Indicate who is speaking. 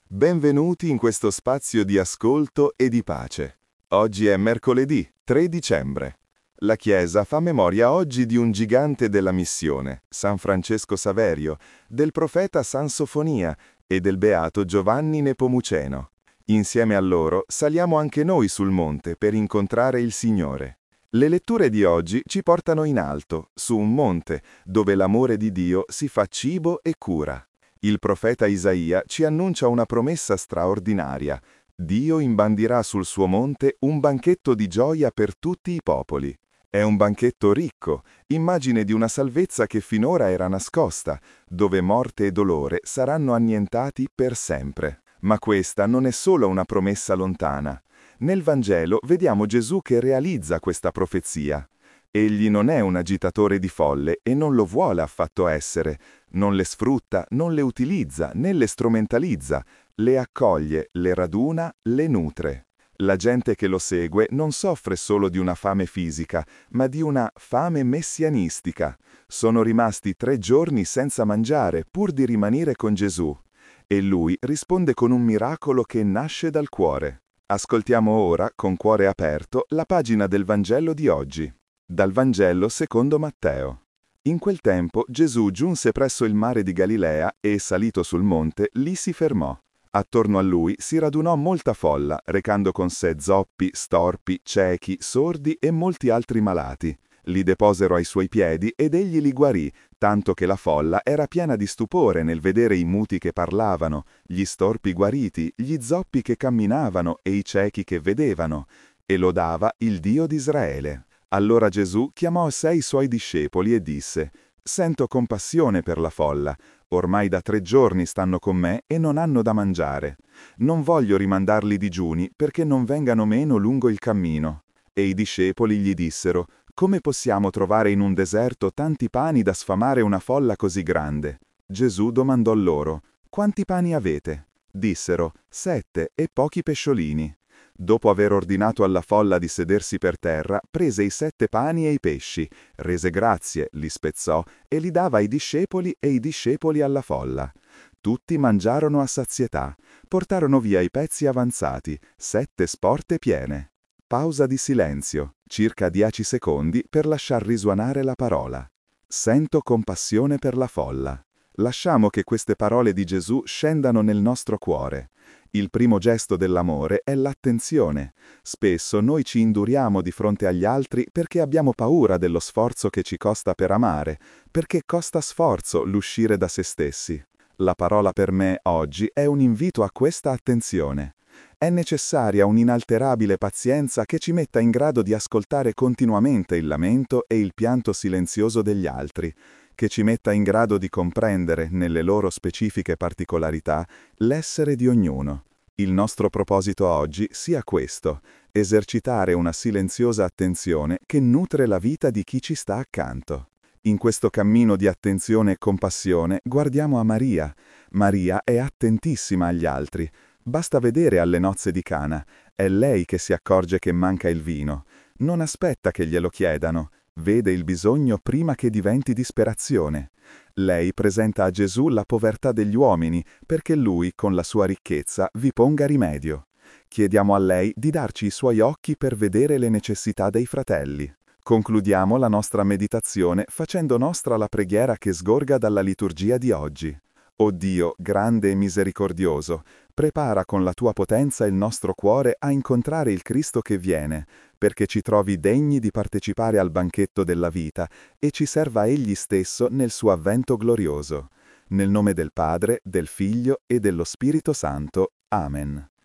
Speaker 1: Benvenuti in questo spazio di ascolto e di pace. Oggi è mercoledì 3 dicembre. La Chiesa fa memoria oggi di un gigante della missione, San Francesco Saverio, del profeta San Sofonia e del beato Giovanni Nepomuceno. Insieme a loro saliamo anche noi sul monte per incontrare il Signore. Le letture di oggi ci portano in alto, su un monte, dove l'amore di Dio si fa cibo e cura. Il profeta Isaia ci annuncia una promessa straordinaria. Dio imbandirà sul suo monte un banchetto di gioia per tutti i popoli. È un banchetto ricco, immagine di una salvezza che finora era nascosta, dove morte e dolore saranno annientati per sempre. Ma questa non è solo una promessa lontana. Nel Vangelo vediamo Gesù che realizza questa profezia. Egli non è un agitatore di folle e non lo vuole affatto essere. Non le sfrutta, non le utilizza, né le strumentalizza. Le accoglie, le raduna, le nutre. La gente che lo segue non soffre solo di una fame fisica, ma di una fame messianistica. Sono rimasti 3 giorni senza mangiare pur di rimanere con Gesù. E lui risponde con un miracolo che nasce dal cuore. Ascoltiamo ora, con cuore aperto, la pagina del Vangelo di oggi. Dal Vangelo secondo Matteo. In quel tempo Gesù giunse presso il mare di Galilea e, salito sul monte, lì si fermò. Attorno a lui si radunò molta folla, recando con sé zoppi, storpi, ciechi, sordi e molti altri malati. Li deposero ai suoi piedi ed egli li guarì, tanto che la folla era piena di stupore nel vedere i muti che parlavano, gli storpi guariti, gli zoppi che camminavano e i ciechi che vedevano, e lodava il Dio di Israele. Allora Gesù chiamò 6 suoi discepoli e disse: «Sento compassione per la folla. Ormai da 3 giorni stanno con me e non hanno da mangiare. Non voglio rimandarli digiuni perché non vengano meno lungo il cammino». E i discepoli gli dissero: «Come possiamo trovare in un deserto tanti pani da sfamare una folla così grande?» Gesù domandò loro: «Quanti pani avete?» Dissero: 7 e pochi pesciolini. Dopo aver ordinato alla folla di sedersi per terra, prese i 7 pani e i pesci, rese grazie, li spezzò e li dava ai discepoli e i discepoli alla folla. Tutti mangiarono a sazietà, portarono via i pezzi avanzati, 7 sporte piene. Pausa di silenzio, circa 10 secondi per lasciar risuonare la parola. Sento compassione per la folla. Lasciamo che queste parole di Gesù scendano nel nostro cuore. Il primo gesto dell'amore è l'attenzione. Spesso noi ci induriamo di fronte agli altri perché abbiamo paura dello sforzo che ci costa per amare, perché costa sforzo l'uscire da se stessi. La parola per me oggi è un invito a questa attenzione. È necessaria un'inalterabile pazienza che ci metta in grado di ascoltare continuamente il lamento e il pianto silenzioso degli altri, che ci metta in grado di comprendere, nelle loro specifiche particolarità, l'essere di ognuno. Il nostro proposito oggi sia questo: esercitare una silenziosa attenzione che nutre la vita di chi ci sta accanto. In questo cammino di attenzione e compassione guardiamo a Maria. Maria è attentissima agli altri. Basta vedere alle nozze di Cana. È lei che si accorge che manca il vino. Non aspetta che glielo chiedano. Vede il bisogno prima che diventi disperazione. Lei presenta a Gesù la povertà degli uomini perché lui, con la sua ricchezza, vi ponga rimedio. Chiediamo a lei di darci i suoi occhi per vedere le necessità dei fratelli. Concludiamo la nostra meditazione facendo nostra la preghiera che sgorga dalla liturgia di oggi. O Dio, grande e misericordioso, prepara con la tua potenza il nostro cuore a incontrare il Cristo che viene, perché ci trovi degni di partecipare al banchetto della vita e ci serva Egli stesso nel suo avvento glorioso. Nel nome del Padre, del Figlio e dello Spirito Santo. Amen.